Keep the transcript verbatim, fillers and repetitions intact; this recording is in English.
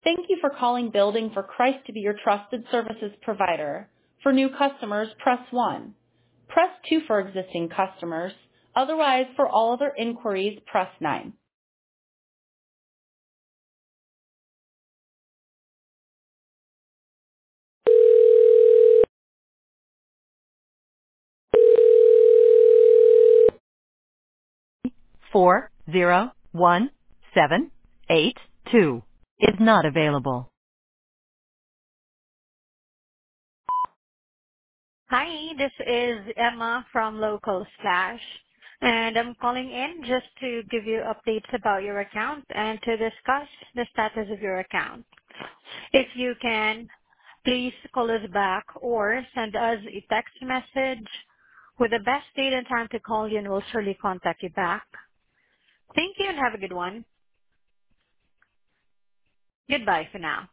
Thank you for calling Building for Christ to be your trusted services provider. For new customers, press one. Press two for existing customers. Otherwise, for all other inquiries, press nine. Four zero one seven eight two is not available. Hi, this is Emma from Local Slash, and I'm calling in just to give you updates about your account and to discuss the status of your account. If you can, please call us back or send us a text message with the best date and time to call you, and we'll surely contact you back. Thank you and have a good one. Goodbye for now.